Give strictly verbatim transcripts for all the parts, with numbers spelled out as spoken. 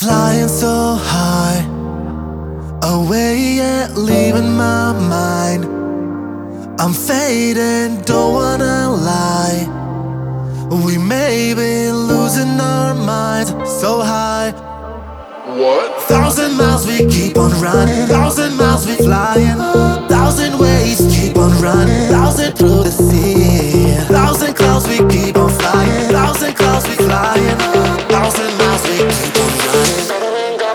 Flying so high, away and leaving my mind. I'm fading, don't wanna lie. We may be losing our minds so high. What? Thousand miles we keep on running, thousand miles we flying, thousand ways keep on running, thousand through the sea, thousand clouds we keep on flying, thousand clouds we flying, thousand miles we keep on running, flying.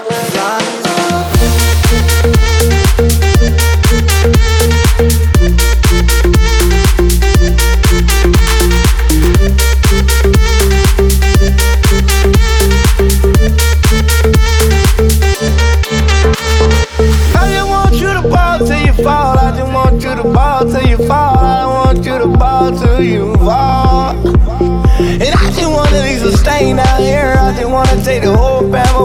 Fall. I just want you to ball till you fall. I don't want you to ball till you fall. And I just wanna leave some stain out here. I just wanna take the whole family